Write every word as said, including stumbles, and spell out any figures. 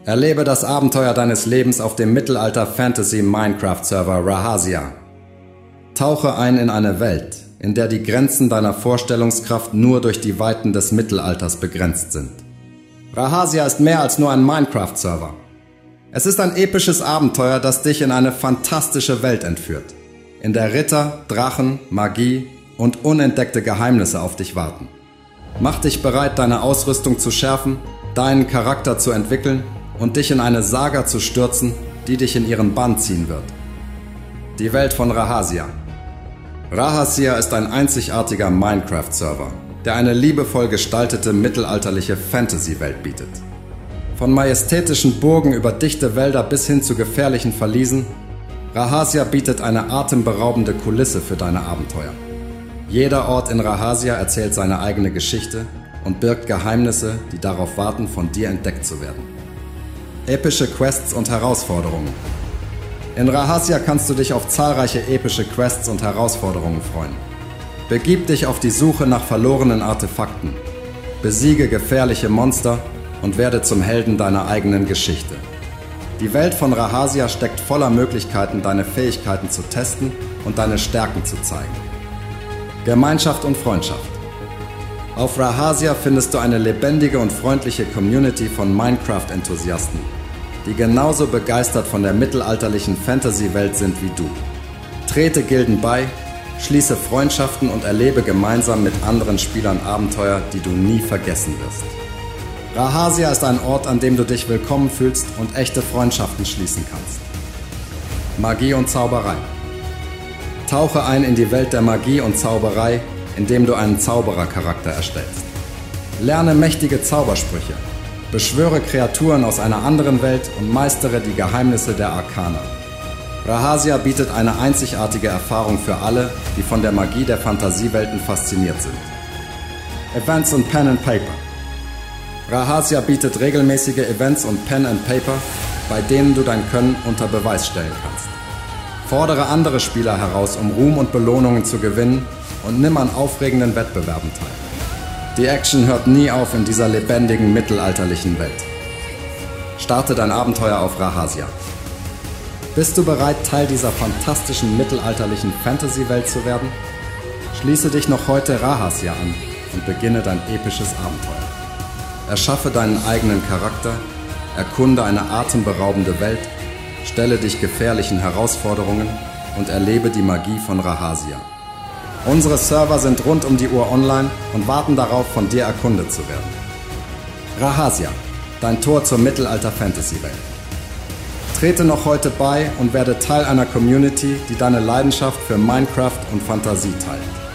Erlebe das Abenteuer deines Lebens auf dem Mittelalter-Fantasy-Minecraft-Server Rahasia. Tauche ein in eine Welt, in der die Grenzen deiner Vorstellungskraft nur durch die Weiten des Mittelalters begrenzt sind. Rahasia ist mehr als nur ein Minecraft-Server. Es ist ein episches Abenteuer, das dich in eine fantastische Welt entführt, in der Ritter, Drachen, Magie und unentdeckte Geheimnisse auf dich warten. Mach dich bereit, deine Ausrüstung zu schärfen, deinen Charakter zu entwickeln und dich in eine Saga zu stürzen, die dich in ihren Bann ziehen wird. Die Welt von Rahasia. Rahasia ist ein einzigartiger Minecraft-Server, der eine liebevoll gestaltete mittelalterliche Fantasy-Welt bietet. Von majestätischen Burgen über dichte Wälder bis hin zu gefährlichen Verliesen, Rahasia bietet eine atemberaubende Kulisse für deine Abenteuer. Jeder Ort in Rahasia erzählt seine eigene Geschichte und birgt Geheimnisse, die darauf warten, von dir entdeckt zu werden. Epische Quests und Herausforderungen. In Rahasia kannst du dich auf zahlreiche epische Quests und Herausforderungen freuen. Begib dich auf die Suche nach verlorenen Artefakten, besiege gefährliche Monster und werde zum Helden deiner eigenen Geschichte. Die Welt von Rahasia steckt voller Möglichkeiten, deine Fähigkeiten zu testen und deine Stärken zu zeigen. Gemeinschaft und Freundschaft. Auf Rahasia findest du eine lebendige und freundliche Community von Minecraft-Enthusiasten, die genauso begeistert von der mittelalterlichen Fantasy-Welt sind wie du. Trete Gilden bei, schließe Freundschaften und erlebe gemeinsam mit anderen Spielern Abenteuer, die du nie vergessen wirst. Rahasia ist ein Ort, an dem du dich willkommen fühlst und echte Freundschaften schließen kannst. Magie und Zauberei. Tauche ein in die Welt der Magie und Zauberei, indem du einen Zauberercharakter erstellst. Lerne mächtige Zaubersprüche, beschwöre Kreaturen aus einer anderen Welt und meistere die Geheimnisse der Arkana. Rahasia bietet eine einzigartige Erfahrung für alle, die von der Magie der Fantasiewelten fasziniert sind. Events und Pen and Paper. Rahasia bietet regelmäßige Events und Pen and Paper, bei denen du dein Können unter Beweis stellen kannst. Fordere andere Spieler heraus, um Ruhm und Belohnungen zu gewinnen, und nimm an aufregenden Wettbewerben teil. Die Action hört nie auf in dieser lebendigen mittelalterlichen Welt. Starte dein Abenteuer auf Rahasia. Bist du bereit, Teil dieser fantastischen mittelalterlichen Fantasy-Welt zu werden? Schließe dich noch heute Rahasia an und beginne dein episches Abenteuer. Erschaffe deinen eigenen Charakter, erkunde eine atemberaubende Welt, stelle dich gefährlichen Herausforderungen und erlebe die Magie von Rahasia. Unsere Server sind rund um die Uhr online und warten darauf, von dir erkundet zu werden. Rahasia, dein Tor zur Mittelalter-Fantasy-Welt. Trete noch heute bei und werde Teil einer Community, die deine Leidenschaft für Minecraft und Fantasie teilt.